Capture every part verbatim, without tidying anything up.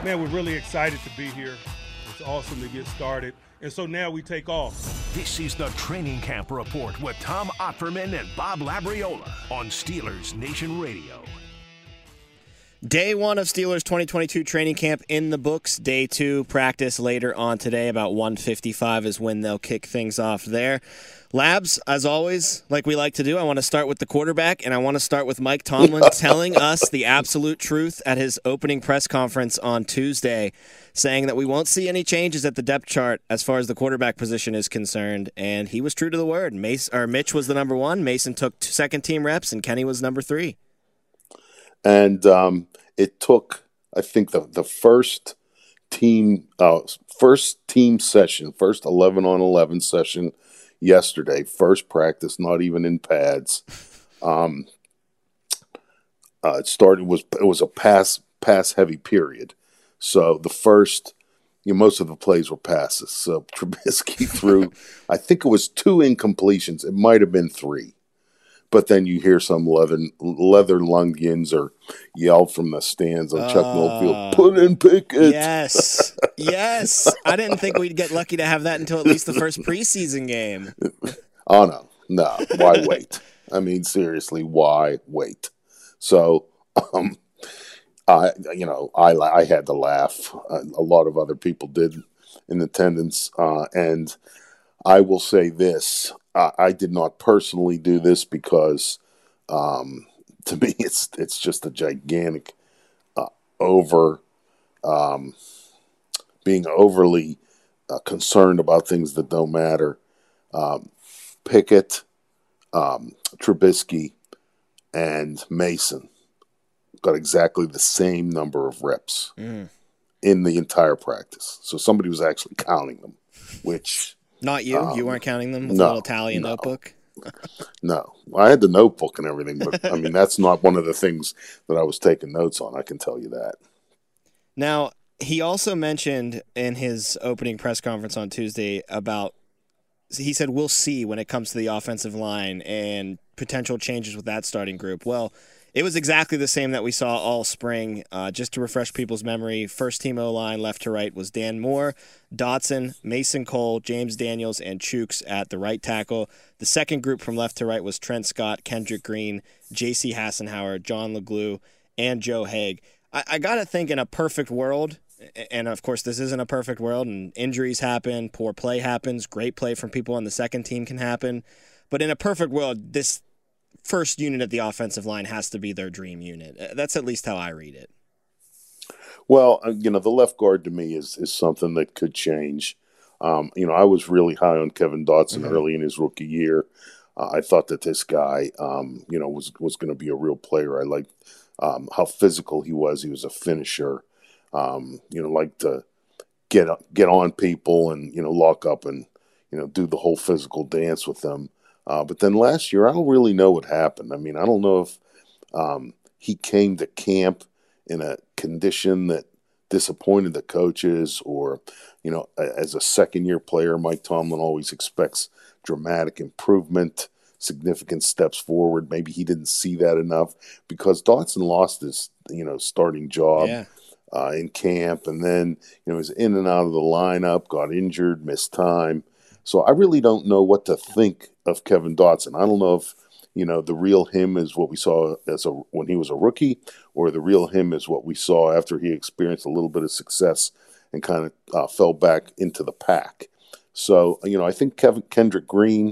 Man, we're really excited to be here. It's awesome to get started. And so now we take off. This is the Training Camp Report with Tom Opperman and Bob Labriola on Steelers Nation Radio. Day one of Steelers twenty twenty-two training camp in the books. Day two practice later on today. About one fifty-five is when they'll kick things off there. Labs, as always, like we like to do, I want to start with the quarterback, and I want to start with Mike Tomlin telling us the absolute truth at his opening press conference on Tuesday, saying that we won't see any changes at the depth chart as far as the quarterback position is concerned, and he was true to the word. Mace, or Mitch was the number one, Mason took second-team reps, and Kenny was number three. And um, it took, I think, the, the first team uh, first team session, first eleven on eleven session yesterday, first practice, not even in pads. Um, uh, it started was it was a pass pass heavy period, so the first, you know, most of the plays were passes. So Trubisky threw, I think it was two incompletions. It might have been three. But then you hear some leather leather lungians or yell from the stands on uh, Chuck Millfield, put in Pickett. Yes, yes. I didn't think we'd get lucky to have that until at least the first preseason game. Oh, no, no. Why wait? I mean, seriously, why wait? So, um, I, you know, I, I had to laugh. A lot of other people did in attendance. Uh, and I will say this. I did not personally do this because, um, to me, it's it's just a gigantic uh, over um, being overly uh, concerned about things that don't matter. Um, Pickett, um, Trubisky, and Mason got exactly the same number of reps mm. in the entire practice. So somebody was actually counting them, which. Not you? Um, you weren't counting them with no, a little tally and no, notebook? No. I had the notebook and everything, but, I mean, that's not one of the things that I was taking notes on, I can tell you that. Now, he also mentioned in his opening press conference on Tuesday about, he said, we'll see when it comes to the offensive line and potential changes with that starting group. Well, it was exactly the same that we saw all spring. Uh, just to refresh people's memory, first team O-line left to right was Dan Moore, Dotson, Mason Cole, James Daniels, and Chooks at the right tackle. The second group from left to right was Trent Scott, Kendrick Green, J C Hassenauer, John LeGlue, and Joe Haig. I, I got to think in a perfect world, and of course this isn't a perfect world, and injuries happen, poor play happens, great play from people on the second team can happen. But in a perfect world, this first unit at the offensive line has to be their dream unit. That's at least how I read it. Well, you know, the left guard to me is is something that could change. Um, you know, I was really high on Kevin Dotson mm-hmm. early in his rookie year. Uh, I thought that this guy, um, you know, was was going to be a real player. I liked um, how physical he was. He was a finisher. Um, you know, liked to get get on people and, you know, lock up and, you know, do the whole physical dance with them. Uh, but then last year, I don't really know what happened. I mean, I don't know if um, he came to camp in a condition that disappointed the coaches or, you know, as a second-year player, Mike Tomlin always expects dramatic improvement, significant steps forward. Maybe he didn't see that enough because Dotson lost his, you know, starting job yeah. uh, in camp and then, you know, was in and out of the lineup, got injured, missed time. So I really don't know what to think of Kevin Dotson. I don't know if, you know, the real him is what we saw as a when he was a rookie, or the real him is what we saw after he experienced a little bit of success and kind of uh, fell back into the pack. So, you know, I think Kevin Kendrick Green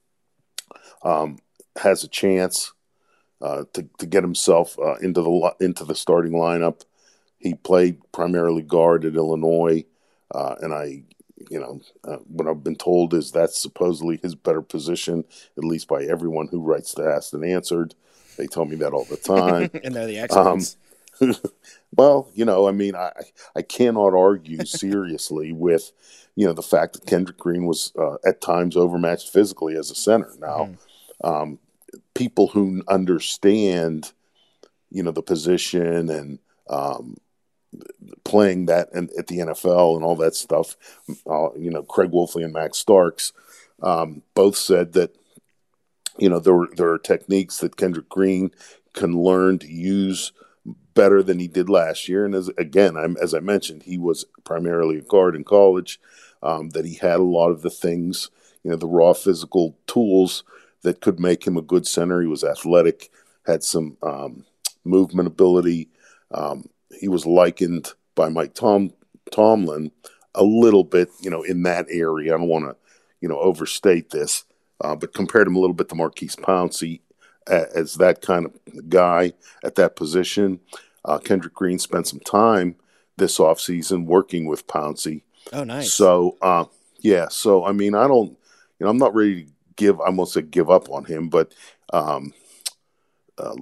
um, has a chance uh, to to get himself uh, into the into the starting lineup. He played primarily guard at Illinois, uh, and I. You know, uh, what I've been told is that's supposedly his better position, at least by everyone who writes the Asked and Answered. They tell me that all the time. And they're the experts. Um, well, you know, I mean, I, I cannot argue seriously with, you know, the fact that Kendrick Green was uh, at times overmatched physically as a center. Now, mm. um, people who understand, you know, the position and, um, playing that and at the N F L and all that stuff, uh, you know, Craig Wolfley and Max Starks um, both said that, you know, there, there are techniques that Kendrick Green can learn to use better than he did last year. And as again, I'm, as I mentioned, he was primarily a guard in college, um, that he had a lot of the things, you know, the raw physical tools that could make him a good center. He was athletic, had some um, movement ability. Um, he was likened by Mike Tom, Tomlin a little bit, you know, in that area. I don't want to, you know, overstate this, uh, but compared him a little bit to Marquise Pouncey as that kind of guy at that position. Uh, Kendrick Green spent some time this offseason working with Pouncey. Oh, nice. So, uh, yeah. So, I mean, I don't, you know, I'm not ready to give, I won't say give up on him, but um, uh,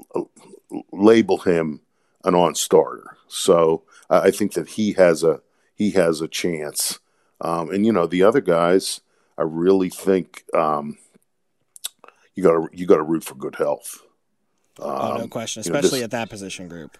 label him an on-starter. So I, I think that he has a, he has a chance. Um, and, you know, the other guys, I really think um, you got to, you got to root for good health. Um, oh, no question, you know, especially this, at that position group.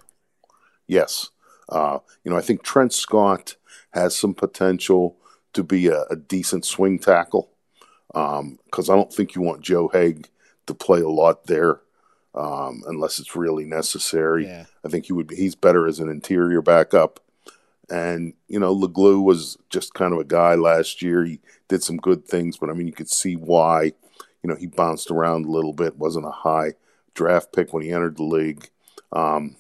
Yes. Uh, you know, I think Trent Scott has some potential to be a, a decent swing tackle, because um, I don't think you want Joe Haig to play a lot there um, unless it's really necessary. Yeah. I think he would be, he's better as an interior backup. And, you know, LeGlue was just kind of a guy last year. He did some good things, but, I mean, you could see why. You know, he bounced around a little bit, wasn't a high draft pick when he entered the league. Um,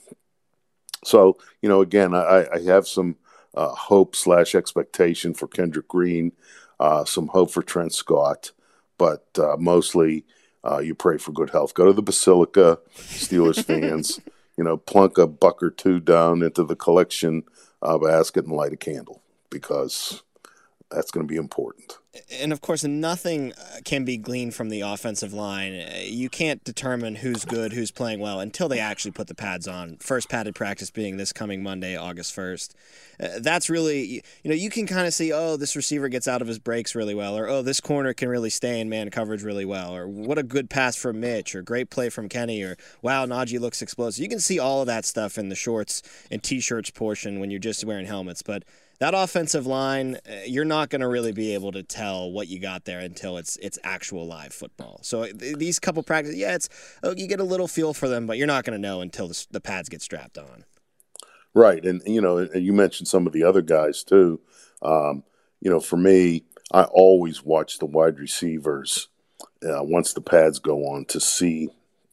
so, you know, again, I, I have some uh, hope slash expectation for Kendrick Green, uh, some hope for Trent Scott, but uh, mostly uh, you pray for good health. Go to the Basilica, Steelers fans, you know, plunk a buck or two down into the collection uh, basket and light a candle, because that's going to be important. And, of course, nothing can be gleaned from the offensive line. You can't determine who's good, who's playing well, until they actually put the pads on. First padded practice being this coming Monday, August first. Uh, that's really, you know, you can kind of see, oh, this receiver gets out of his breaks really well, or, oh, this corner can really stay in man coverage really well, or what a good pass from Mitch, or great play from Kenny, or wow, Najee looks explosive. You can see all of that stuff in the shorts and T-shirts portion when you're just wearing helmets, but that offensive line, you're not going to really be able to tell what you got there until it's it's actual live football. So th- these couple practices, yeah, it's oh, you get a little feel for them, but you're not going to know until the, the pads get strapped on. Right, and you know, and you mentioned some of the other guys too. Um, you know, for me, I always watch the wide receivers uh, once the pads go on to see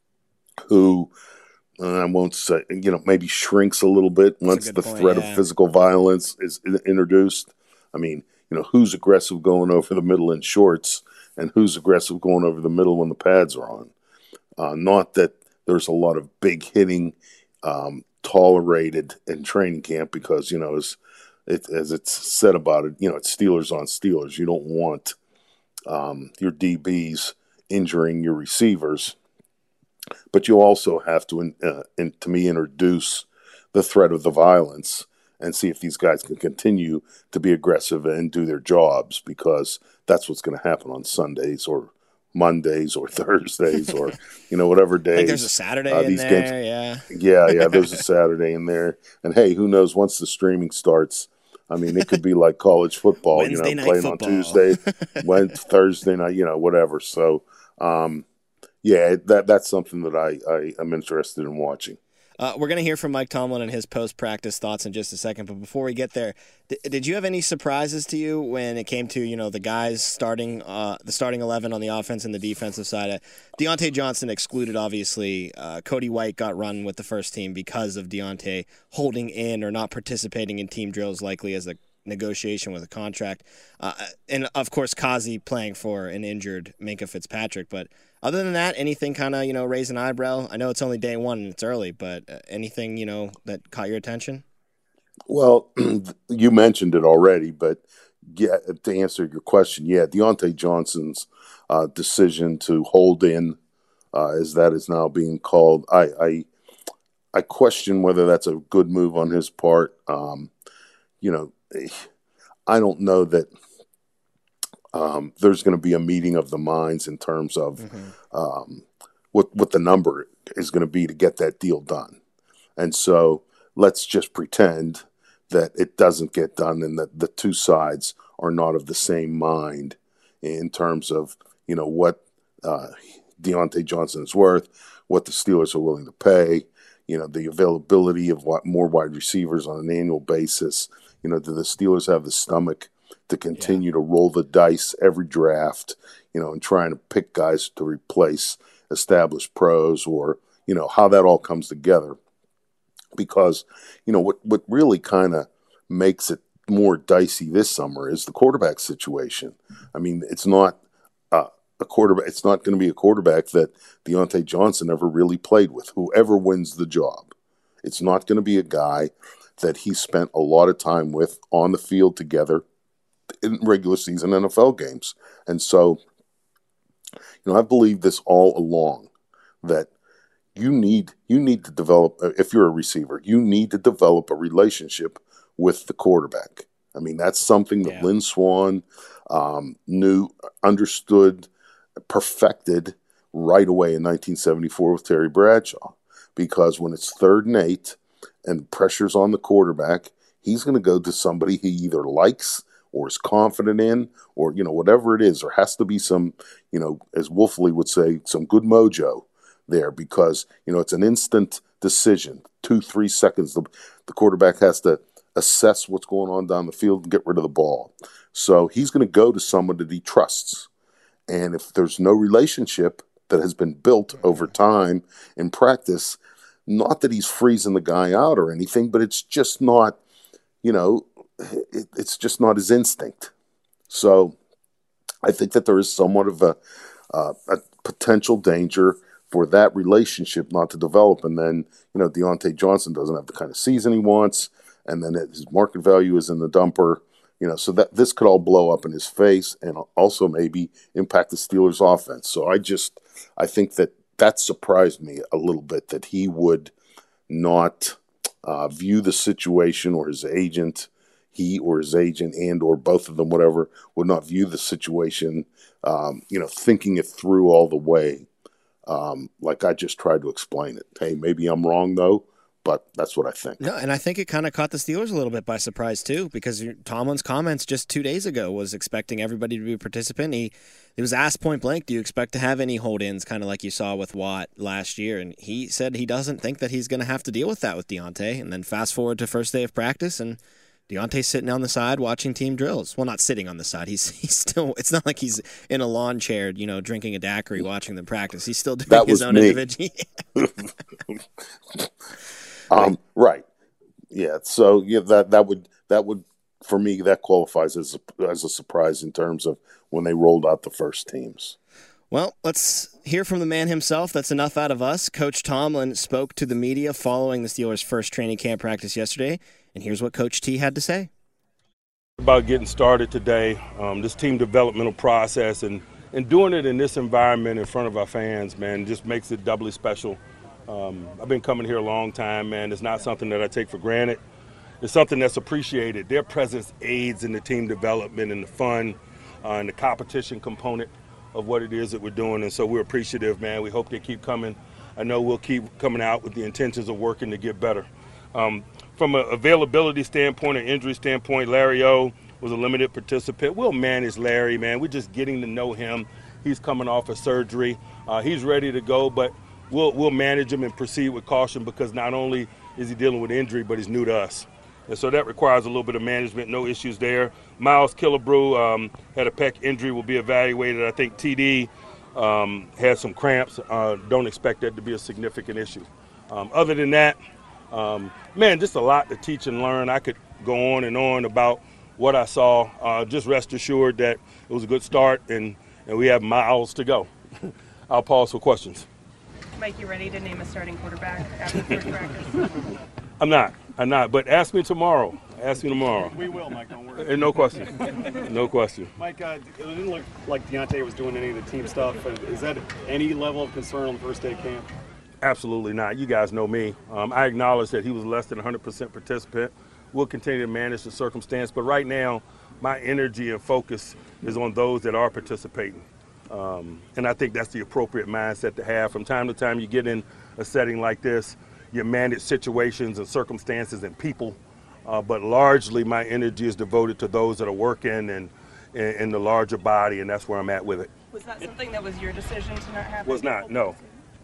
who. And I won't say, you know, maybe shrinks a little bit once the point, threat yeah. of physical violence is introduced. I mean, you know, who's aggressive going over the middle in shorts and who's aggressive going over the middle when the pads are on. Uh, not that there's a lot of big hitting um, tolerated in training camp, because, you know, as, it, as it's said about it, you know, it's Steelers on Steelers. You don't want um, your D Bs injuring your receivers. But you also have to, uh, in, to me, introduce the threat of the violence and see if these guys can continue to be aggressive and do their jobs, because that's what's going to happen on Sundays or Mondays or Thursdays or, you know, whatever days. Like there's a Saturday uh, in these there, games, yeah. Yeah, yeah, there's a Saturday in there. And, hey, who knows, once the streaming starts, I mean, it could be like college football, you know, Wednesday night playing football. on Tuesday, Wednesday, Thursday night, you know, whatever. So, um yeah, that that's something that I, I am interested in watching. Uh, we're going to hear from Mike Tomlin and his post-practice thoughts in just a second, but before we get there, th- did you have any surprises to you when it came to, you know, the guys starting, uh, the starting eleven on the offense and the defensive side? Uh, Deontay Johnson excluded, obviously. Uh, Cody White got run with the first team because of Deontay holding in or not participating in team drills, likely as a negotiation with a contract. Uh, and, of course, Kazi playing for an injured Minkah Fitzpatrick. But other than that, anything kind of, you know, raise an eyebrow? I know it's only day one and it's early, but uh, anything, you know, that caught your attention? Well, you mentioned it already, but yeah, to answer your question, yeah, Deontay Johnson's uh, decision to hold in, uh, as that is now being called, I, I I question whether that's a good move on his part. Um, you know, I don't know that um, there's going to be a meeting of the minds in terms of mm-hmm. um, what what the number is going to be to get that deal done. And so let's just pretend that it doesn't get done and that the two sides are not of the same mind in terms of, you know, what uh, Deontay Johnson is worth, what the Steelers are willing to pay. you know, the availability of what, more wide receivers on an annual basis. You know, do the Steelers have the stomach to continue yeah. to roll the dice every draft, you know, and trying to pick guys to replace established pros, or, you know, how that all comes together. Because, you know, what, what really kind of makes it more dicey this summer is the quarterback situation. I mean, it's not uh, a quarterback. It's not going to be a quarterback that Deontay Johnson ever really played with, whoever wins the job. It's not going to be a guy that he spent a lot of time with on the field together in regular season N F L games. And so, you know, I've believed this all along, that you need you need to develop, if you're a receiver, you need to develop a relationship with the quarterback. I mean, that's something that yeah. Lynn Swann um, knew, understood, perfected right away in nineteen seventy-four with Terry Bradshaw. Because when it's third and eight and pressure's on the quarterback, he's going to go to somebody he either likes or is confident in, or, you know, whatever it is. There has to be some, you know, as Wolfley would say, some good mojo there, because, you know, it's an instant decision. Two, three seconds. The, the quarterback has to assess what's going on down the field and get rid of the ball. So he's going to go to someone that he trusts. And if there's no relationship that has been built over time in practice, not that he's freezing the guy out or anything, but it's just not, you know, it, it's just not his instinct. So I think that there is somewhat of a, uh, a potential danger for that relationship not to develop. And then, you know, Deontay Johnson doesn't have the kind of season he wants, and then his market value is in the dumper. You know, so that this could all blow up in his face and also maybe impact the Steelers' offense. So I just, I think that that surprised me a little bit, that he would not uh, view the situation, or his agent, he or his agent and or both of them, whatever, would not view the situation, um, you know, thinking it through all the way, um, like I just tried to explain it. Hey, maybe I'm wrong, though. But that's what I think. No, and I think it kind of caught the Steelers a little bit by surprise, too, because Tomlin's comments just two days ago was expecting everybody to be a participant. He, he was asked point blank, do you expect to have any hold-ins, kind of like you saw with Watt last year? And he said he doesn't think that he's going to have to deal with that with Deontay. And then fast forward to first day of practice, and Deontay's sitting on the side watching team drills. Well, not sitting on the side. He's he's still. It's not like he's in a lawn chair, you know, drinking a daiquiri watching them practice. He's still doing that his was own me. individual. Um, right. Yeah. So yeah, that, that would, that would, for me, that qualifies as a, as a surprise in terms of when they rolled out the first teams. Well, let's hear from the man himself. That's enough out of us. Coach Tomlin spoke to the media following the Steelers' first training camp practice yesterday, and here's what Coach T had to say. About getting started today, um, this team developmental process, and, and doing it in this environment in front of our fans, man, just makes it doubly special. Um, I've been coming here a long time, man. It's not something that I take for granted. It's something that's appreciated. Their presence aids in the team development and the fun uh, and the competition component of what it is that we're doing. And so we're appreciative, man. We hope they keep coming. I know we'll keep coming out with the intentions of working to get better. Um, from an availability standpoint, an injury standpoint, Larry O was a limited participant. We'll manage Larry, man. We're just getting to know him. He's coming off of surgery. Uh, he's ready to go, but We'll we'll manage him and proceed with caution, because not only is he dealing with injury, but he's new to us. And so that requires a little bit of management, no issues there. Miles Killebrew um, had a pec injury, will be evaluated. I think T D um, had some cramps. Uh, don't expect that to be a significant issue. Um, other than that, um, man, just a lot to teach and learn. I could go on and on about what I saw. Uh, just rest assured that it was a good start, and, and we have miles to go. I'll pause for questions. Mike, you ready to name a starting quarterback after first practice? I'm not. I'm not. But ask me tomorrow. Ask me tomorrow. We will, Mike. Don't worry. Uh, no question. No question. Mike, uh, it didn't look like Deontay was doing any of the team stuff. Is that any level of concern on the first day of camp? Absolutely not. You guys know me. Um, I acknowledge that he was less than one hundred percent participant. We'll continue to manage the circumstance. But right now, my energy and focus is on those that are participating. Um, and I think that's the appropriate mindset to have. From time to time, you get in a setting like this, you manage situations and circumstances and people, uh, but largely my energy is devoted to those that are working and in the larger body, and that's where I'm at with it. Was that something that was your decision to not have? Was not, no.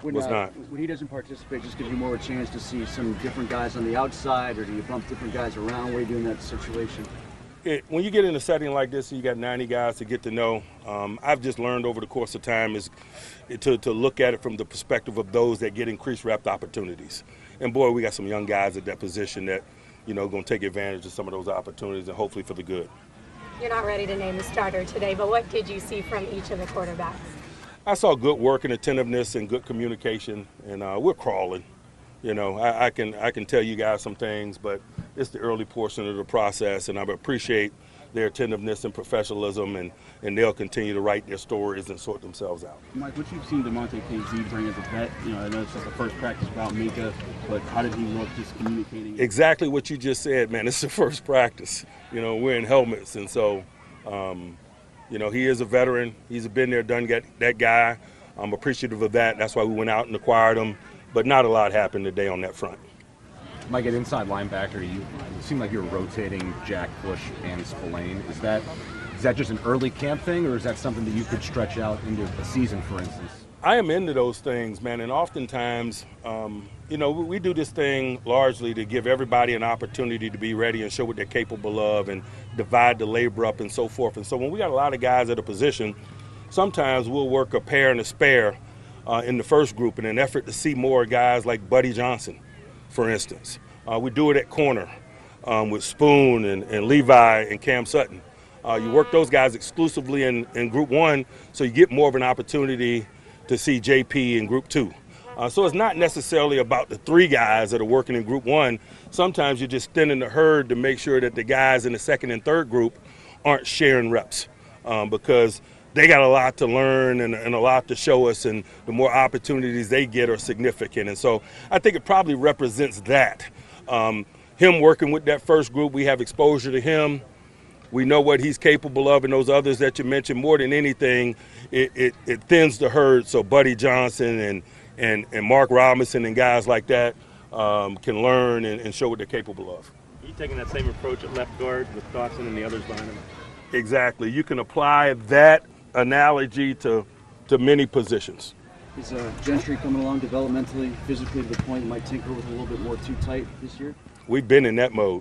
When, was uh, not. When he doesn't participate, just gives you more of a chance to see some different guys on the outside, or do you bump different guys around? What do you do in that situation? It, when you get in a setting like this, you got ninety guys to get to know. Um, I've just learned over the course of time is to, to look at it from the perspective of those that get increased rep opportunities. And boy, we got some young guys at that position that, you know, going to take advantage of some of those opportunities and hopefully for the good. You're not ready to name the starter today, but what did you see from each of the quarterbacks? I saw good work and attentiveness and good communication, and uh, we're crawling. You know, I, I can I can tell you guys some things, but it's the early portion of the process, and I appreciate their attentiveness and professionalism, and, and they'll continue to write their stories and sort themselves out. Mike, what you've seen DeMonte Casey bring as a vet, you know, I know it's just the first practice without Mika, but how did he look just communicating? Exactly what you just said, man. It's the first practice. You know, we're in helmets, and so, um, you know, he is a veteran. He's been there, done that, that guy. I'm appreciative of that. That's why we went out and acquired him. But not a lot happened today on that front. Mike, at inside linebacker, you it seemed like you were rotating Jack Bush and Spillane. Is that is that just an early camp thing, or is that something that you could stretch out into a season, for instance? I am into those things, man, and oftentimes, um, you know, we, we do this thing largely to give everybody an opportunity to be ready and show what they're capable of and divide the labor up and so forth. And so when we got a lot of guys at a position, sometimes we'll work a pair and a spare uh, in the first group in an effort to see more guys like Buddy Johnson, for instance. Uh, we do it at corner um, with Spoon and, and Levi and Cam Sutton. Uh, you work those guys exclusively in, in Group One, so you get more of an opportunity to see J P in Group Two. Uh, so it's not necessarily about the three guys that are working in Group One. Sometimes you're just thinning the herd to make sure that the guys in the second and third group aren't sharing reps um, because they got a lot to learn and, and a lot to show us, and the more opportunities they get are significant. And so I think it probably represents that. Um, him working with that first group, we have exposure to him. We know what he's capable of, and those others that you mentioned, more than anything, it, it, it thins the herd so Buddy Johnson and, and, and Mark Robinson and guys like that um, can learn and, and show what they're capable of. Are you taking that same approach at left guard with Dotson and the others behind him? Exactly. You can apply that analogy to, to many positions. Is uh, Gentry coming along developmentally, physically to the point you might tinker with a little bit more too tight this year? We've been in that mode.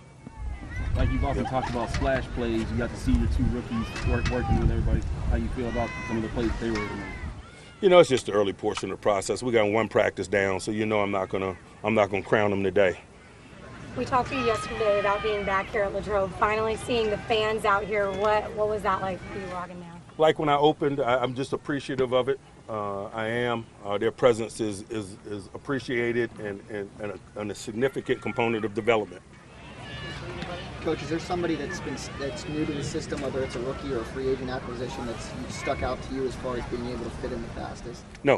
Like you've often talked about splash plays, you got to see your two rookies work, working with everybody. How you feel about some of the plays they were able to make? You know, it's just the early portion of the process. We got one practice down, so you know I'm not gonna I'm not gonna crown them today. We talked to you yesterday about being back here at Latrobe, finally seeing the fans out here. What what was that like for you walking down? Like when I opened, I, I'm just appreciative of it. Uh, I am. Uh, their presence is is, is appreciated and, and, and, a, and a significant component of development. Coach, is there somebody that's been that's new to the system, whether it's a rookie or a free agent acquisition, that's stuck out to you as far as being able to fit in the fastest? No.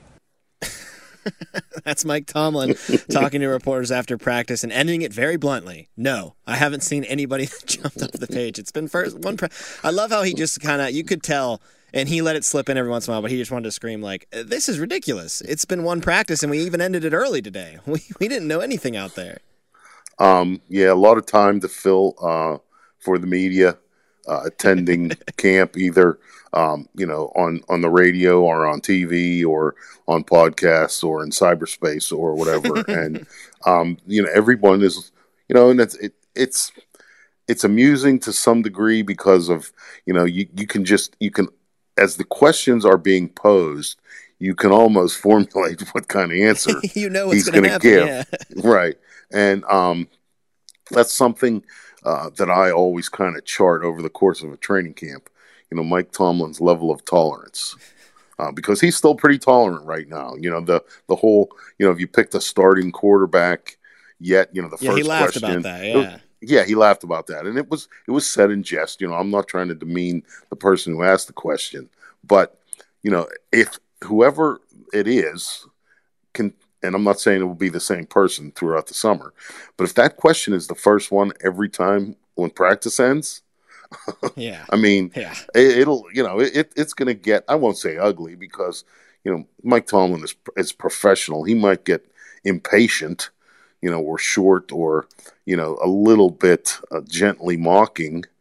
That's Mike Tomlin talking to reporters after practice and ending it very bluntly. No, I haven't seen anybody that jumped off the page. It's been first one. Pra- I love how he just kind of, you could tell, and he let it slip in every once in a while, but he just wanted to scream like, "This is ridiculous. It's been one practice, and we even ended it early today. We we didn't know anything out there." Um, yeah, a lot of time to fill uh, for the media uh, attending camp, either um, you know on, on the radio or on T V or on podcasts or in cyberspace or whatever. And um, you know, everyone is you know, and it's it, it's it's amusing to some degree because of you know you you can just you can as the questions are being posed, you can almost formulate what kind of answer you know what's he's going to give, yeah. Right? And um, that's something uh, that I always kind of chart over the course of a training camp. You know, Mike Tomlin's level of tolerance, uh, because he's still pretty tolerant right now. You know, the the whole, you know, if you picked a starting quarterback yet, you know, the yeah, first he laughed question, about that. Yeah, yeah, he laughed about that, and it was it was said in jest. You know, I'm not trying to demean the person who asked the question, but you know, if whoever it is can. And I'm not saying it will be the same person throughout the summer, but if that question is the first one every time when practice ends, yeah, I mean, yeah. it, it'll, you know, it, it's going to get, I won't say ugly because, you know, Mike Tomlin is, is professional. He might get impatient, you know, or short or, you know, a little bit uh, gently mocking,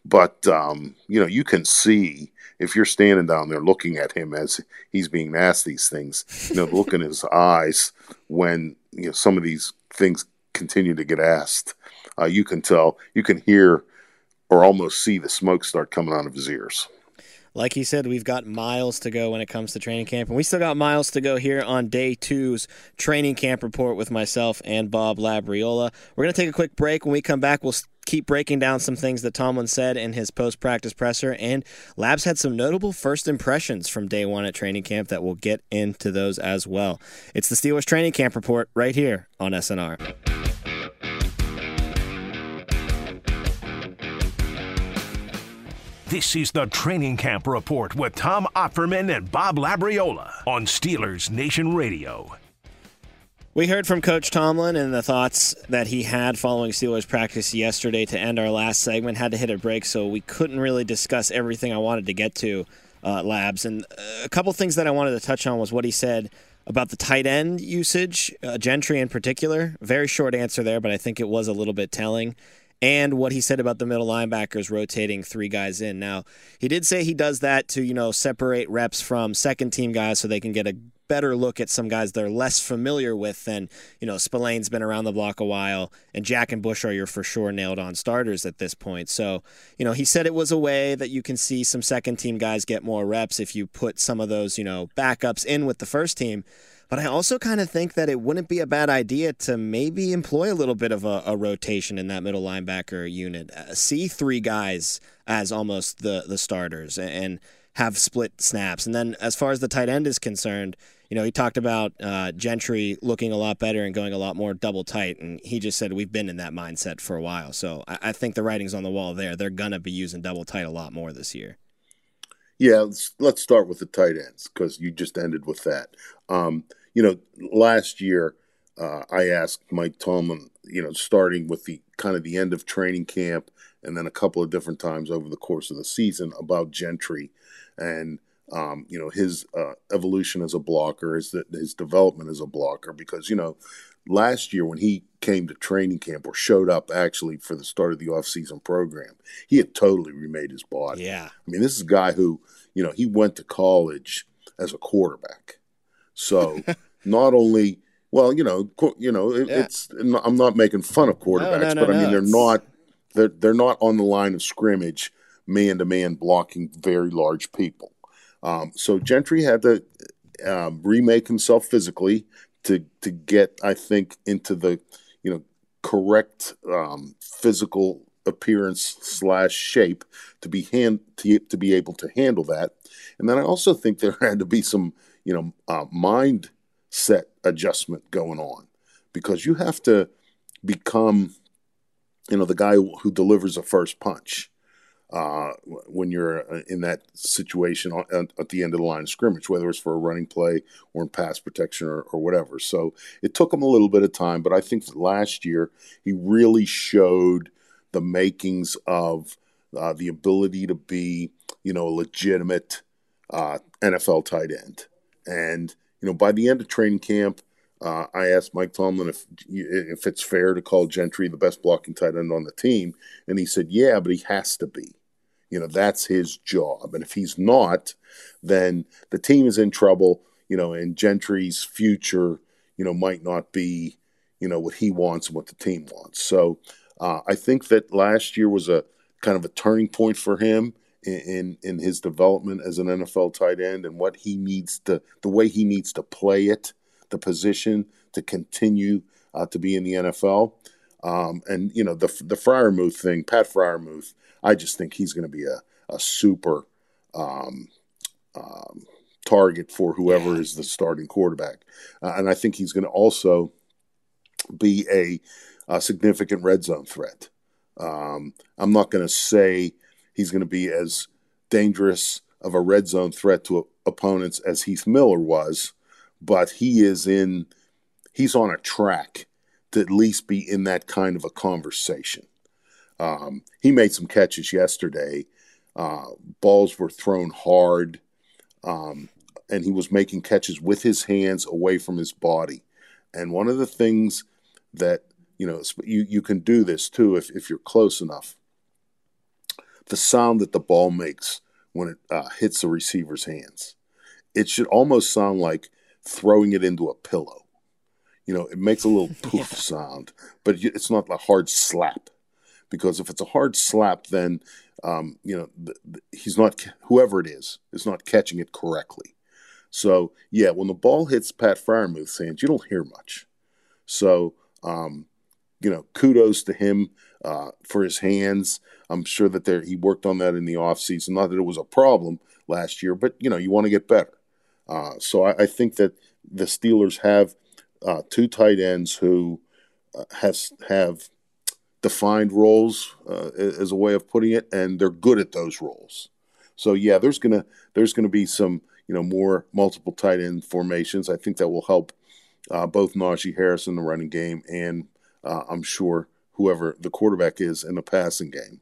but um, you know, you can see if you're standing down there looking at him as he's being asked these things, you know, the look in his eyes when you know some of these things continue to get asked. Uh, you can tell, you can hear, or almost see the smoke start coming out of his ears. Like he said, we've got miles to go when it comes to training camp, and we still got miles to go here on day two's training camp report with myself and Bob Labriola. We're going to take a quick break. When we come back, we'll keep breaking down some things that Tomlin said in his post-practice presser, and Labs had some notable first impressions from day one at training camp that we'll get into those as well. It's the Steelers training camp report right here on S N R. This is the Training Camp Report with Tom Opferman and Bob Labriola on Steelers Nation Radio. We heard from Coach Tomlin and the thoughts that he had following Steelers practice yesterday to end our last segment. Had to hit a break, so we couldn't really discuss everything I wanted to get to, uh, Labs. And a couple things that I wanted to touch on was what he said about the tight end usage, uh, Gentry in particular. Very short answer there, but I think it was a little bit telling. And what he said about the middle linebackers rotating three guys in. Now, he did say he does that to, you know, separate reps from second-team guys so they can get a better look at some guys they're less familiar with than, you know, Spillane's been around the block a while, and Jack and Bush are your for sure nailed-on starters at this point. So, you know, he said it was a way that you can see some second-team guys get more reps if you put some of those, you know, backups in with the first team. But I also kind of think that it wouldn't be a bad idea to maybe employ a little bit of a, a rotation in that middle linebacker unit. Uh, see three guys as almost the, the starters and have split snaps. And then as far as the tight end is concerned, you know, he talked about uh, Gentry looking a lot better and going a lot more double tight. And he just said we've been in that mindset for a while. So I, I think the writing's on the wall there. They're going to be using double tight a lot more this year. Yeah, let's, let's start with the tight ends because you just ended with that. Um, you know, last year uh, I asked Mike Tomlin, you know, starting with the kind of the end of training camp and then a couple of different times over the course of the season about Gentry and, um, you know, his uh, evolution as a blocker, his, his development as a blocker. Because, you know, last year when he came to training camp or showed up actually for the start of the offseason program, he had totally remade his body. Yeah. I mean, this is a guy who, you know, he went to college as a quarterback. So not only, well, you know, you know, it, yeah. it's. I'm not making fun of quarterbacks, no, no, no, but I mean no, they're it's... not they're they're not on the line of scrimmage, man to man, blocking very large people. Um, so Gentry had to um, remake himself physically to to get, I think, into the you know correct um, physical appearance slash shape to be hand to, to be able to handle that. And then I also think there had to be some. you know, uh, mindset adjustment going on because you have to become, you know, the guy who delivers a first punch uh, when you're in that situation at the end of the line of scrimmage, whether it's for a running play or in pass protection or, or whatever. So it took him a little bit of time, but I think that last year he really showed the makings of uh, the ability to be, you know, a legitimate uh, N F L tight end. And, you know, by the end of training camp, uh, I asked Mike Tomlin if if it's fair to call Gentry the best blocking tight end on the team. And he said, yeah, but he has to be. You know, that's his job. And if he's not, then the team is in trouble, you know, and Gentry's future, you know, might not be, you know, what he wants and what the team wants. So uh, I think that last year was a kind of a turning point for him. In, in his development as an N F L tight end and what he needs to, the way he needs to play it, the position to continue uh, to be in the N F L. Um, and, you know, the the Freiermuth thing, Pat Freiermuth, I just think he's going to be a, a super um, um, target for whoever yeah. is the starting quarterback. Uh, and I think he's going to also be a, a significant red zone threat. Um, I'm not going to say he's going to be as dangerous of a red zone threat to opponents as Heath Miller was, but he is in, he's on a track to at least be in that kind of a conversation. Um, he made some catches yesterday. Uh, balls were thrown hard, um, and he was making catches with his hands away from his body. And one of the things that, you know, you, you can do this too if, if you're close enough. the sound that the ball makes when it uh, hits the receiver's hands. It should almost sound like throwing it into a pillow. You know, it makes a little poof yeah. sound, but it's not a hard slap. Because if it's a hard slap, then, um, you know, the, the, he's not, whoever it is, is not catching it correctly. So, yeah, when the ball hits Pat Freiermuth's hands, you don't hear much. So, um, you know, kudos to him uh, for his hands. I'm sure that there he worked on that in the offseason. Not that it was a problem last year, but, you know, you want to get better. Uh, so I, I think that the Steelers have uh, two tight ends who uh, has, have defined roles, uh, as a way of putting it, and they're good at those roles. So, yeah, there's going to there's gonna be some, you know, more multiple tight end formations. I think that will help uh, both Najee Harris in the running game and uh, I'm sure whoever the quarterback is in the passing game.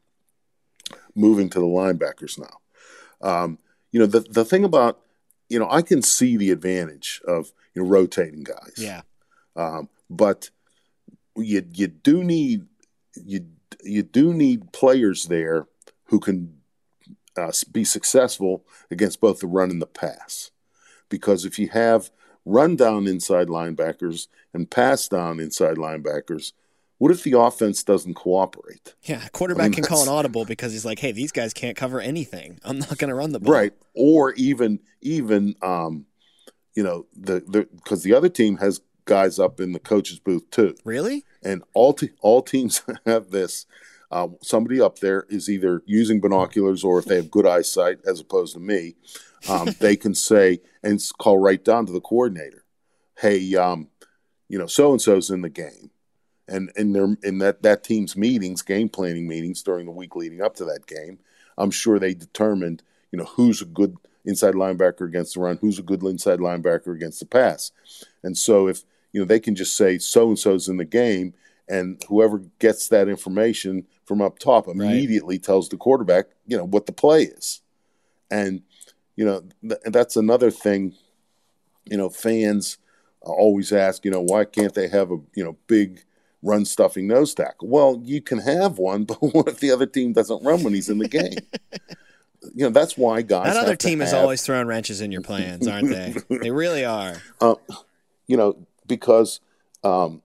Moving to the linebackers now. Um, you know, the the thing about, you know, I can see the advantage of, you know, rotating guys. Yeah. Um, but you you do need you you do need players there who can uh, be successful against both the run and the pass. Because if you have run down inside linebackers and pass down inside linebackers, what if the offense doesn't cooperate? Yeah, quarterback I mean, can call an audible because he's like, hey, these guys can't cover anything. I'm not going to run the ball. Right. Or even, even um, you know, the because the, the other team has guys up in the coach's booth too. Really? And all te- all teams have this. Uh, somebody up there is either using binoculars or if they have good eyesight, as opposed to me, um, they can say and call right down to the coordinator, hey, um, you know, so-and-so's in the game. And in their in that, that team's meetings, game planning meetings during the week leading up to that game, I'm sure they determined, you know, who's a good inside linebacker against the run, who's a good inside linebacker against the pass. And so if, you know, they can just say so-and-so's in the game, and whoever gets that information from up top immediately right. tells the quarterback, you know, what the play is. And, you know, th- that's another thing, you know, fans always ask, you know, why can't they have a, you know, big run stuffing nose tackle? Well, you can have one, but what if the other team doesn't run when he's in the game? You know, that's why guys That other have team to is have... always throwing wrenches in your plans, aren't they? They really are. Uh, you know, because, um,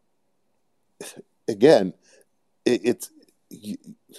again, it, it's you,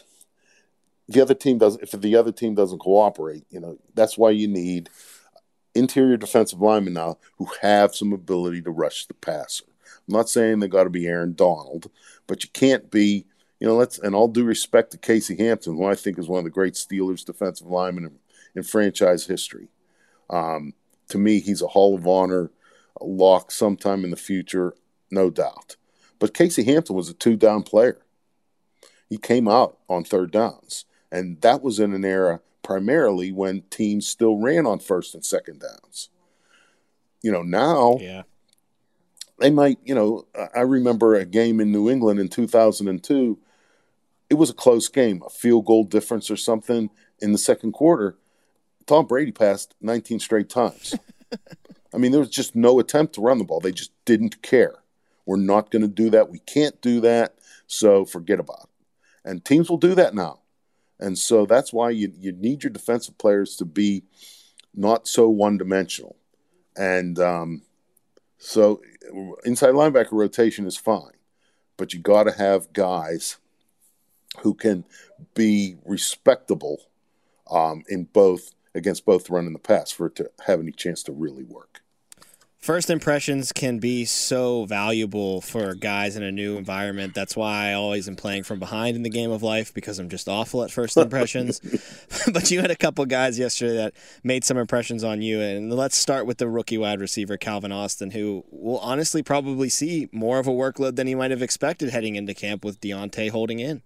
the other team doesn't. If the other team doesn't cooperate, you know, that's why you need interior defensive linemen now who have some ability to rush the passer. I'm not saying they got to be Aaron Donald, but you can't be. You know, let's and all due respect to Casey Hampton, who I think is one of the great Steelers defensive linemen in, in franchise history. Um, to me, he's a Hall of Honor a lock sometime in the future, no doubt. But Casey Hampton was a two-down player. He came out on third downs, and that was in an era primarily when teams still ran on first and second downs. You know, now yeah. they might, you know, I remember a game in New England in two thousand two. It was a close game, a field goal difference or something in the second quarter. Tom Brady passed nineteen straight times. I mean, there was just no attempt to run the ball. They just didn't care. We're not going to do that. We can't do that, so forget about it. And teams will do that now. And so that's why you, you need your defensive players to be not so one-dimensional. And um, so inside linebacker rotation is fine, but you got to have guys who can be respectable um, in both against both the run and the pass for it to have any chance to really work. First impressions can be so valuable for guys in a new environment. That's why I always am playing from behind in the game of life, because I'm just awful at first impressions. But you had a couple guys yesterday that made some impressions on you. And let's start with the rookie wide receiver, Calvin Austin, who will honestly probably see more of a workload than he might have expected heading into camp with Deontay holding in.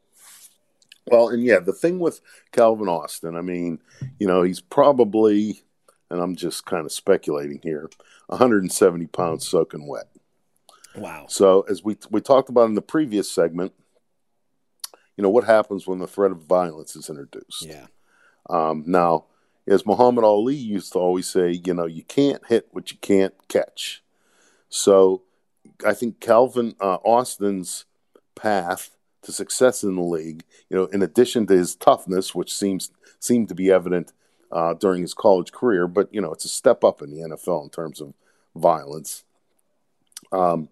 Well, and yeah, the thing with Calvin Austin, I mean, you know, he's probably, and I'm just kind of speculating here, one hundred seventy pounds soaking wet. Wow. So as we we talked about in the previous segment, you know, what happens when the threat of violence is introduced? Yeah. Um, now, as Muhammad Ali used to always say, you know, you can't hit what you can't catch. So I think Calvin uh, Austin's path to success in the league, you know, in addition to his toughness, which seems seemed to be evident uh, during his college career, but, you know, it's a step up in the N F L in terms of violence. Um,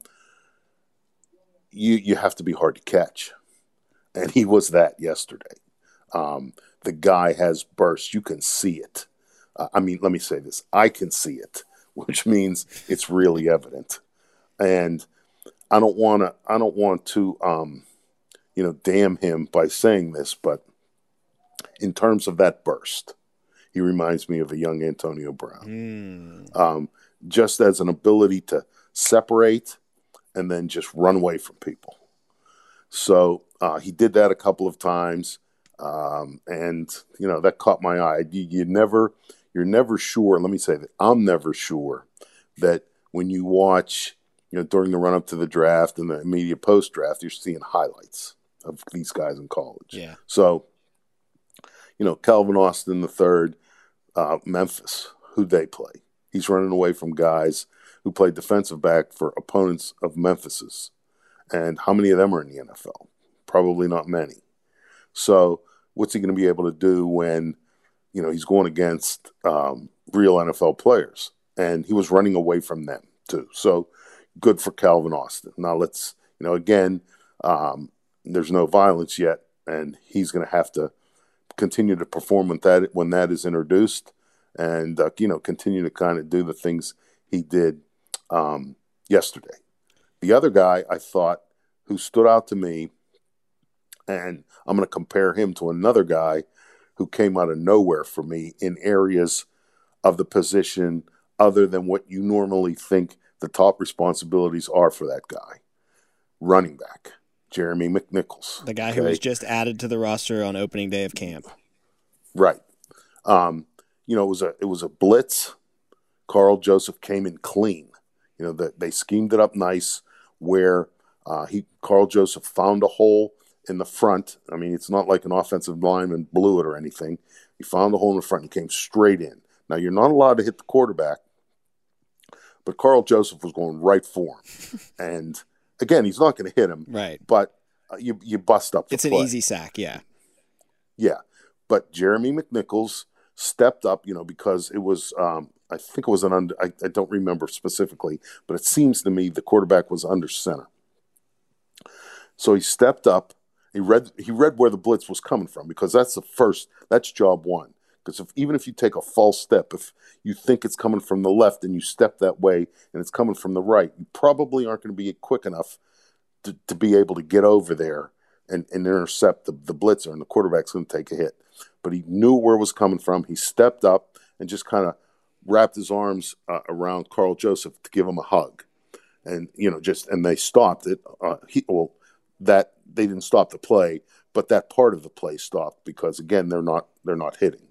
you you have to be hard to catch. And he was that yesterday. Um, the guy has burst. You can see it. Uh, I mean, let me say this. I can see it, which means it's really evident. And I don't want to, I don't want to, um, you know, damn him by saying this, but in terms of that burst, he reminds me of a young Antonio Brown. Mm. Um, just as an ability to separate and then just run away from people. So uh, he did that a couple of times, um, and you know that caught my eye. You, you never, you're never sure. Let me say that I'm never sure that when you watch, you know, during the run up to the draft and the immediate post draft, you're seeing highlights of these guys in college. Yeah. So, you know, Calvin Austin the third, uh, Memphis, who they play. He's running away from guys who play defensive back for opponents of Memphis's. And how many of them are in the N F L? Probably not many. So what's he going to be able to do when, you know, he's going against um, real N F L players? And he was running away from them too. So good for Calvin Austin. Now let's, you know, again, um, there's no violence yet, and he's going to have to continue to perform with that when that is introduced, and uh, you know, continue to kind of do the things he did um, yesterday. The other guy I thought who stood out to me, and I'm going to compare him to another guy who came out of nowhere for me in areas of the position other than what you normally think the top responsibilities are for that guy. Running back, Jeremy McNichols. The guy okay? who was just added to the roster on opening day of camp. Right. Um, you know, it was a it was a blitz. Carl Joseph came in clean. You know, the, they schemed it up nice where uh, he Carl Joseph found a hole in the front. I mean, it's not like an offensive lineman blew it or anything. He found a hole in the front and came straight in. Now, you're not allowed to hit the quarterback, but Carl Joseph was going right for him. And, again, he's not going to hit him. Right. But uh, you you bust up the It's an play. easy sack, yeah. Yeah. But Jeremy McNichols stepped up, you know, because it was um, – I think it was an under I, – I don't remember specifically, but it seems to me the quarterback was under center. So he stepped up. He read he read where the blitz was coming from, because that's the first – that's job one. Because if, even if you take a false step, if you think it's coming from the left and you step that way and it's coming from the right, you probably aren't going to be quick enough to, to be able to get over there and, and intercept the, the blitzer, and the quarterback's going to take a hit. But he knew where it was coming from. He stepped up and just kind of wrapped his arms uh, around Carl Joseph to give him a hug. And, you know, just, and they stopped it. Uh, he, well, that, they didn't stop the play, but that part of the play stopped because, again, they're not, they're not hitting.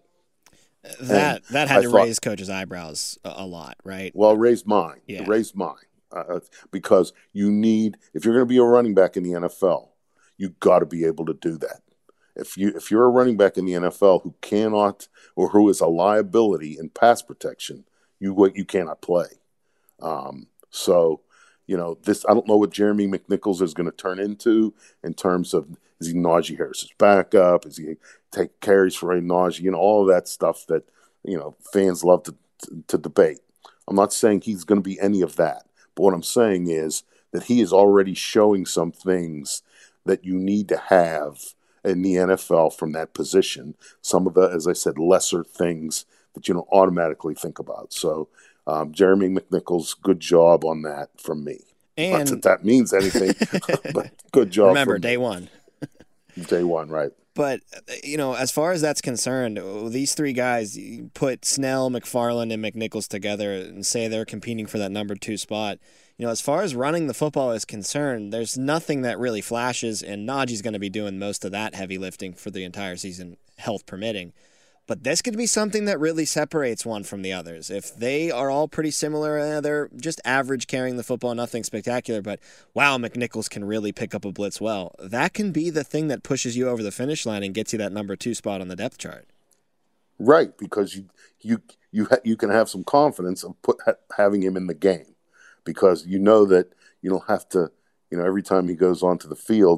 That And that had I to thought, raise coach's eyebrows a, a lot, right? Well, it raised mine. Yeah. It raised mine. Uh, because you need, if you're going to be a running back in the N F L, you got to be able to do that. If you if you're a running back in the N F L who cannot, or who is a liability in pass protection, you you cannot play. Um, so, you know, this, I don't know what Jeremy McNichols is going to turn into in terms of, is he Najee Harris's backup? Is he take carries for a Najee? You know, all of that stuff that, you know, fans love to, to, to debate. I'm not saying he's going to be any of that. But what I'm saying is that he is already showing some things that you need to have in the N F L from that position. Some of the, as I said, lesser things that you don't automatically think about. So, um, Jeremy McNichols, good job on that from me. And not that that means anything, but good job. Remember, from day me. one. Day one, right. But, you know, as far as that's concerned, these three guys, you put Snell, McFarland, and McNichols together and say they're competing for that number two spot. You know, as far as running the football is concerned, there's nothing that really flashes, and Najee's going to be doing most of that heavy lifting for the entire season, health permitting. But this could be something that really separates one from the others. If they are all pretty similar, eh, they're just average carrying the football, nothing spectacular, but wow, McNichols can really pick up a blitz well. That can be the thing that pushes you over the finish line and gets you that number two spot on the depth chart. Right, because you you you ha- you can have some confidence of put ha- having him in the game, because you know that you don't have to, you know, every time he goes onto the field,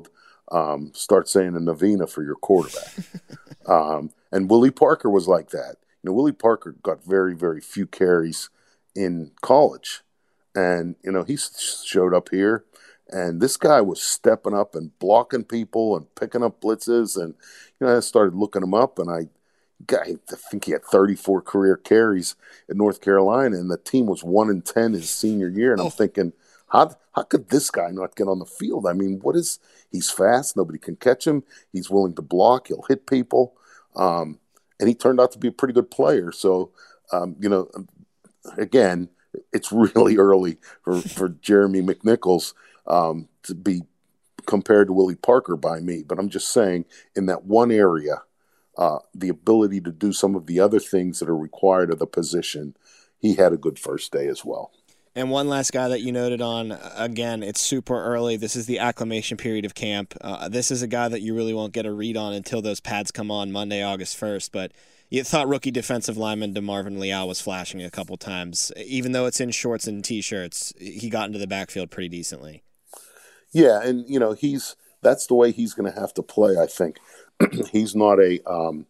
um, start saying a novena for your quarterback. um, and Willie Parker was like that. You know, Willie Parker got very, very few carries in college. And, you know, he showed up here, and this guy was stepping up and blocking people and picking up blitzes. And, you know, I started looking him up, and I, I think he had thirty-four career carries at North Carolina, and the team was one and ten his senior year. And I'm thinking, how how could this guy not get on the field? I mean, what is he's fast? Nobody can catch him. He's willing to block. He'll hit people, um, and he turned out to be a pretty good player. So, um, you know, again, it's really early for for Jeremy McNichols um, to be compared to Willie Parker by me. But I'm just saying, in that one area. Uh, the ability to do some of the other things that are required of the position, he had a good first day as well. And one last guy that you noted on, again, it's super early. This is the acclimation period of camp. Uh, this is a guy that you really won't get a read on until those pads come on Monday, August first. But you thought rookie defensive lineman DeMarvin Leal was flashing a couple times. Even though it's in shorts and T-shirts, he got into the backfield pretty decently. Yeah, and, you know, he's that's the way he's going to have to play, I think. He's not a um,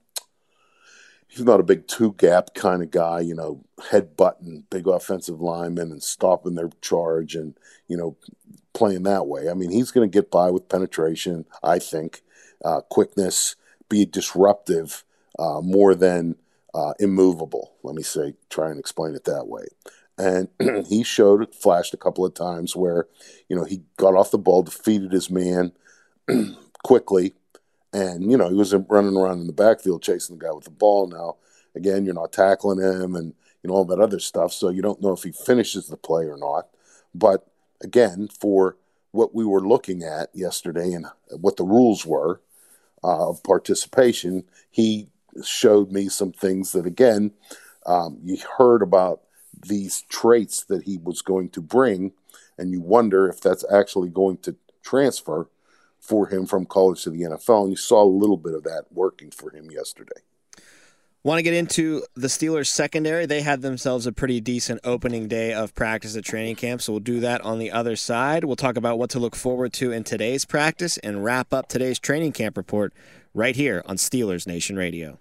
he's not a big two gap kind of guy, you know, head button big offensive linemen and stopping their charge and, you know, playing that way. I mean, he's going to get by with penetration, I think, uh, quickness, be disruptive uh, more than uh, immovable. Let me say, try and explain it that way. And he showed it, flashed a couple of times where, you know, he got off the ball, defeated his man quickly. And, you know, he wasn't running around in the backfield chasing the guy with the ball. Now, again, you're not tackling him and, you know, all that other stuff. So you don't know if he finishes the play or not. But, again, for what we were looking at yesterday and what the rules were uh, of participation, he showed me some things that, again, um, you heard about these traits that he was going to bring, and you wonder if that's actually going to transfer for him from college to the N F L, and you saw a little bit of that working for him yesterday. Want to get into the Steelers secondary? They had themselves a pretty decent opening day of practice at training camp, so we'll do that on the other side. We'll talk about what to look forward to in today's practice and wrap up today's training camp report right here on Steelers Nation Radio.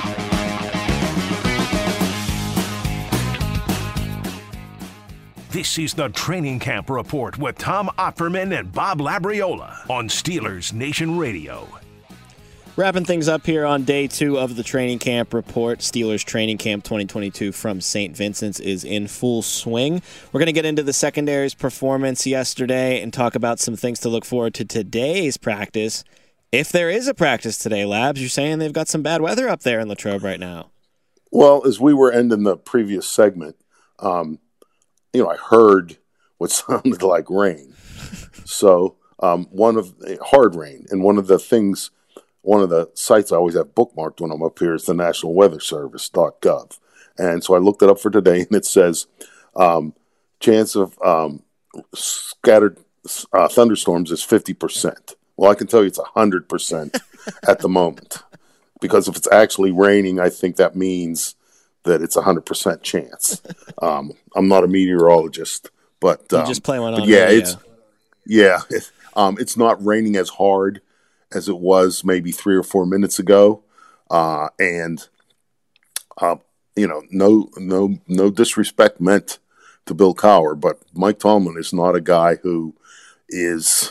This is the Training Camp Report with Tom Opferman and Bob Labriola on Steelers Nation Radio. Wrapping things up here on day two of the Training Camp Report. Steelers Training Camp twenty twenty-two from Saint Vincent's is in full swing. We're going to get into the secondary's performance yesterday and talk about some things to look forward to today's practice. If there is a practice today, Labs, you're saying they've got some bad weather up there in Latrobe right now. Well, as we were ending the previous segment, um, you know, I heard what sounded like rain. So um, one of hard rain, and one of the things, one of the sites I always have bookmarked when I'm up here is the National Weather Service dot gov. And so I looked it up for today, and it says um, chance of um, scattered uh, thunderstorms is fifty percent. Well, I can tell you it's one hundred percent at the moment, because if it's actually raining, I think that means that it's a one hundred percent chance. Um, I'm not a meteorologist, but um, you just play one on yeah, radio. it's yeah, it, um, it's not raining as hard as it was maybe three or four minutes ago, uh, and uh, you know, no, no, no disrespect meant to Bill Cowher, but Mike Tomlin is not a guy who is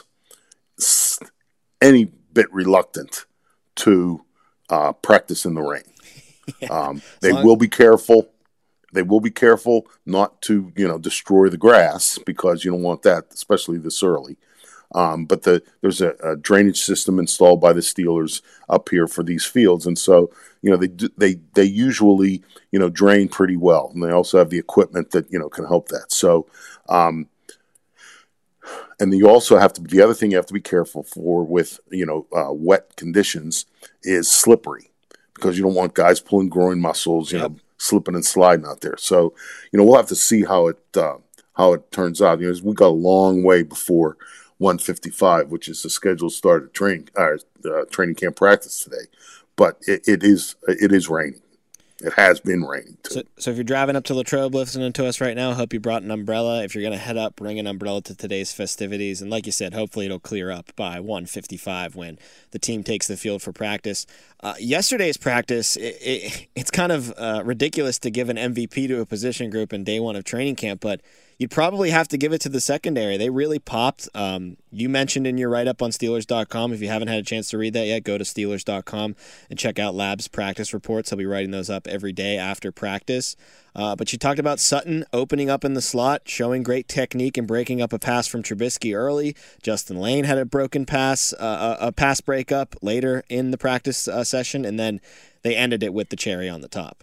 any bit reluctant to uh, practice in the rain. Yeah. Um, they long- will be careful. They will be careful not to, you know, destroy the grass, because you don't want that, especially this early. Um, but the, there's a, a drainage system installed by the Steelers up here for these fields, and so you know they do, they they usually you know drain pretty well, and they also have the equipment that you know can help that. So, um, and you also have to. The other thing you have to be careful for with you know uh, wet conditions is slippery, because you don't want guys pulling groin muscles, you yep. know, slipping and sliding out there. So, you know, we'll have to see how it uh, how it turns out. You know, we got a long way before one fifty-five, which is the scheduled start of training uh, uh, training camp practice today. But it, it is it is raining, it has been raining too. So, so if you're driving up to Latrobe listening to us right now, I hope you brought an umbrella. If you're going to head up, bring an umbrella to today's festivities. And like you said, hopefully it'll clear up by one fifty-five when the team takes the field for practice. Uh, yesterday's practice, it, it, it's kind of uh, ridiculous to give an M V P to a position group in day one of training camp, but you'd probably have to give it to the secondary. They really popped. Um, you mentioned in your write-up on Steelers dot com. If you haven't had a chance to read that yet, go to Steelers dot com and check out Lab's practice reports. He'll be writing those up every day after practice. Uh, but you talked about Sutton opening up in the slot, showing great technique and breaking up a pass from Trubisky early. Justin Lane had a broken pass, uh, a pass breakup later in the practice uh, session, and then they ended it with the cherry on the top.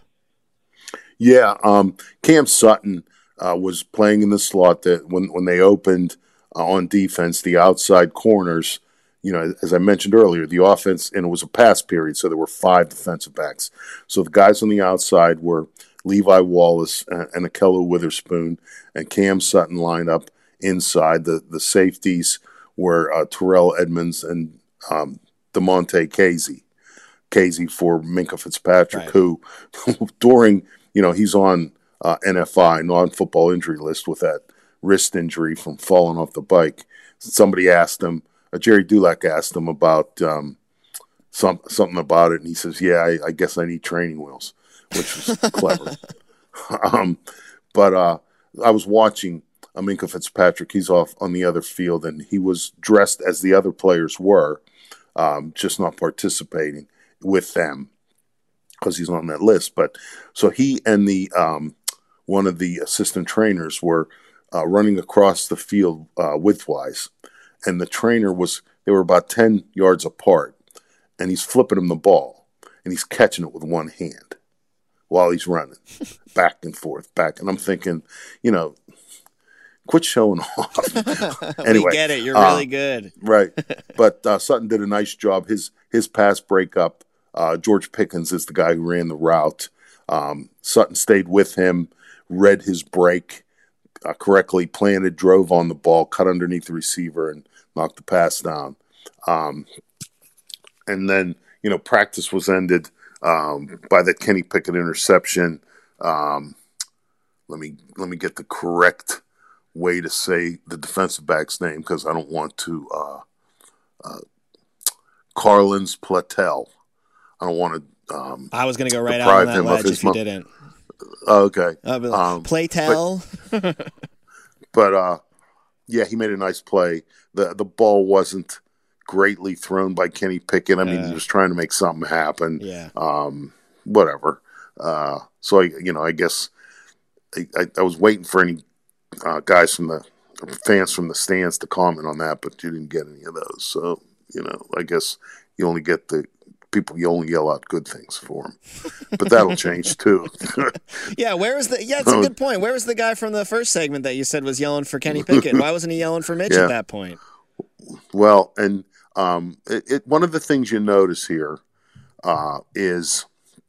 Yeah, um, Cam Sutton uh, was playing in the slot that when, when they opened uh, on defense, the outside corners, you know, as I mentioned earlier, the offense, and it was a pass period, so there were five defensive backs. So the guys on the outside were Levi Wallace and, and Akello Witherspoon, and Cam Sutton lined up inside. The the safeties were uh, Terrell Edmonds and um, DeMonte Casey. Casey for Minka Fitzpatrick, right. Who during, you know, he's on uh, N F I, non-football injury list with that wrist injury from falling off the bike. Somebody asked him, uh, Jerry Dulac asked him about um, some, something about it, and he says, yeah, I, I guess I need training wheels, which was clever. Um, but uh, I was watching uh, Minka Fitzpatrick. He's off on the other field, and he was dressed as the other players were, um, just not participating with them because he's on that list. But so he and the um, one of the assistant trainers were uh, running across the field uh, widthwise, and the trainer was they were about ten yards apart, and he's flipping him the ball, and he's catching it with one hand while he's running back and forth, back. And I'm thinking, you know, quit showing off. Anyway, we get it. You're uh, really good. Right. But uh, Sutton did a nice job. His his pass breakup, uh, George Pickens is the guy who ran the route. Um, Sutton stayed with him, read his break uh, correctly, planted, drove on the ball, cut underneath the receiver, and knocked the pass down. Um, and then, you know, practice was ended um, by that Kenny Pickett interception. Um, let me let me get the correct way to say the defensive back's name because I don't want to uh, uh, Carlins Platel. I don't want to. Um, I was going to go right out on that ledge if you mo- didn't. Okay. Like, um, Platel. But, but uh, yeah, he made a nice play. the The ball wasn't greatly thrown by Kenny Pickett. I mean, uh, he was trying to make something happen. Yeah. Um, whatever. Uh, so I, you know, I guess I, I, I was waiting for any. Uh, guys from the fans from the stands to comment on that, but you didn't get any of those. So, you know, I guess you only get the people, you only yell out good things for them. But that'll change too. Yeah, where was the, yeah, it's a good point. Where was the guy from the first segment that you said was yelling for Kenny Pickett? Why wasn't he yelling for Mitch yeah. at that point? Well, and um, it, it, one of the things you notice here uh, is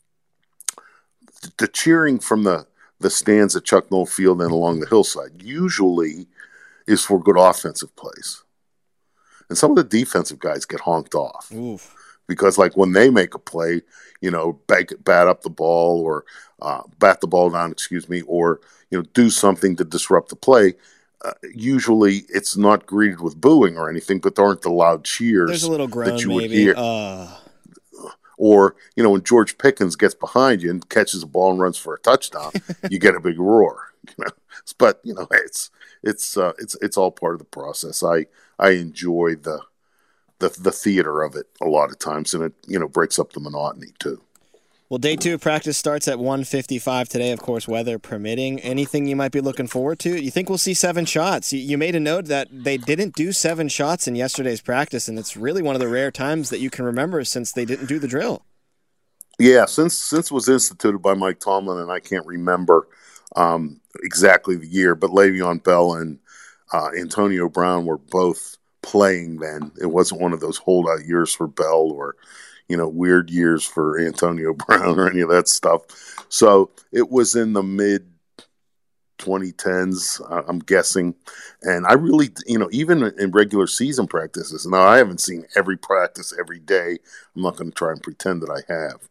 the cheering from the the stands at Chuck Noll Field and along the hillside usually is for good offensive plays. And some of the defensive guys get honked off. Oof. Because, like, when they make a play, you know, bat, bat up the ball or uh, bat the ball down, excuse me, or, you know, do something to disrupt the play, uh, usually it's not greeted with booing or anything, but there aren't the loud cheers There's a little groan, that you maybe. would hear. Uh... Or, you know, when George Pickens gets behind you and catches a ball and runs for a touchdown, you get a big roar. You know, but you know, it's it's uh, it's it's all part of the process. I I enjoy the the the theater of it a lot of times, and it you know breaks up the monotony too. Well, day two of practice starts at one fifty-five today, of course, weather permitting. Anything you might be looking forward to? You think we'll see seven shots? You made a note that they didn't do seven shots in yesterday's practice, and it's really one of the rare times that you can remember since they didn't do the drill. Yeah, since since it was instituted by Mike Tomlin, and I can't remember um, exactly the year, but Le'Veon Bell and uh, Antonio Brown were both playing then. It wasn't one of those holdout years for Bell or you know, weird years for Antonio Brown or any of that stuff. So it was in the mid twenty tens, uh, I'm guessing. And I really, you know, even in regular season practices, now I haven't seen every practice every day. I'm not going to try and pretend that I have.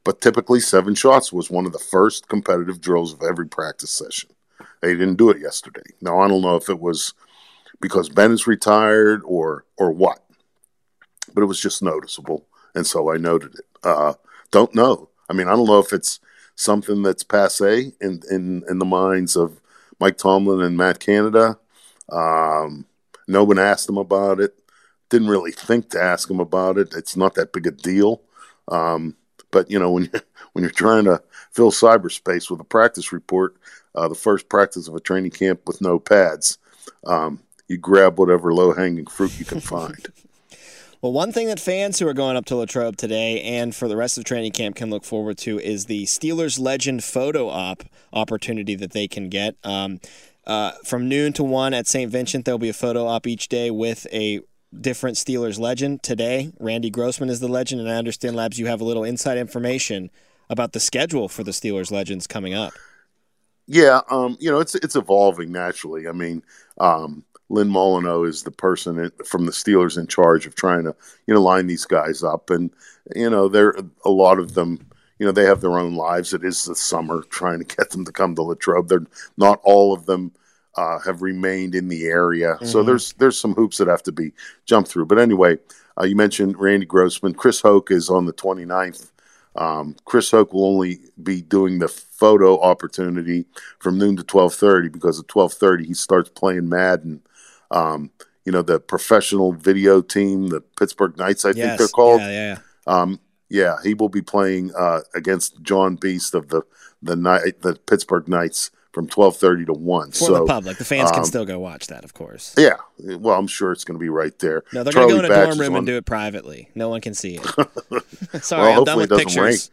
but typically seven shots was one of the first competitive drills of every practice session. They didn't do it yesterday. Now, I don't know if it was because Ben is retired or or what, but it was just noticeable, and so I noted it. Uh, don't know. I mean, I don't know if it's something that's passé in, in, in the minds of Mike Tomlin and Matt Canada. Um, no one asked him about it. Didn't really think to ask him about it. It's not that big a deal. Um, but, you know, when you're, when you're trying to fill cyberspace with a practice report, uh, the first practice of a training camp with no pads, um, you grab whatever low-hanging fruit you can find. Well, one thing that fans who are going up to Latrobe today and for the rest of training camp can look forward to is the Steelers legend photo op opportunity that they can get. Um, uh, from noon to one at Saint Vincent, there'll be a photo op each day with a different Steelers legend. Today, Randy Grossman is the legend, and I understand, Labs, you have a little inside information about the schedule for the Steelers legends coming up. Yeah, um, you know, it's it's evolving naturally. I mean, um, Lynn Molyneux is the person in, from the Steelers in charge of trying to, you know, line these guys up. And, you know, there a lot of them, you know, they have their own lives. It is the summer trying to get them to come to Latrobe. They're not all of them uh, have remained in the area. Mm-hmm. So there's there's some hoops that have to be jumped through. But anyway, uh, you mentioned Randy Grossman. Chris Hoke is on the twenty-ninth. Um, Chris Hoke will only be doing the photo opportunity from noon to twelve thirty because at twelve thirty he starts playing Madden. Um, you know, the professional video team, the Pittsburgh Knights, I yes. think they're called. Yeah, yeah, yeah. Um, yeah, he will be playing uh, against John Beast of the the night the Pittsburgh Knights from twelve thirty to one. For so, the public, the fans um, can still go watch that, of course. Yeah, well, I'm sure it's going to be right there. No, they're going to go in a Batch dorm room on... and do it privately. No one can see it. Sorry, well, I'm done with it pictures.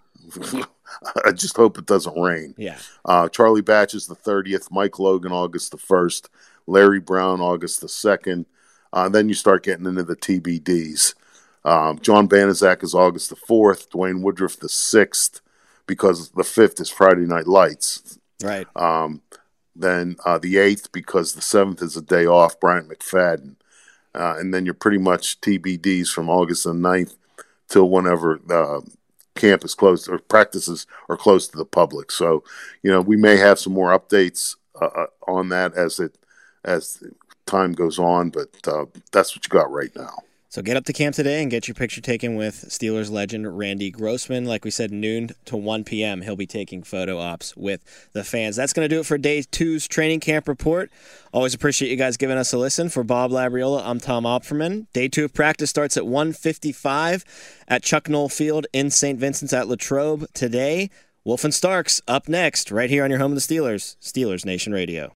I just hope it doesn't rain. Yeah. Uh, Charlie Batch is the thirtieth. Mike Logan, August the first. Larry Brown, August the second. Uh, then you start getting into the T B Ds. Um, John Banaszak is August the fourth. Dwayne Woodruff the sixth, because the fifth is Friday Night Lights. Right. Um, then uh, the eighth, because the seventh is a day off, Bryant McFadden. Uh, and then you're pretty much T B Ds from August the ninth till whenever uh, camp is closed or practices are closed to the public. So, you know, we may have some more updates uh, on that as it as time goes on, but uh, that's what you got right now. So get up to camp today and get your picture taken with Steelers legend Randy Grossman. Like we said, noon to one p.m. he'll be taking photo ops with the fans. That's going to do it for day two's training camp report. Always appreciate you guys giving us a listen. For Bob Labriola, I'm Tom Opferman. Day two of practice starts at one fifty-five at Chuck Noll Field in Saint Vincent's at Latrobe today. Wolf and Starks up next, right here on your home of the Steelers, Steelers Nation Radio.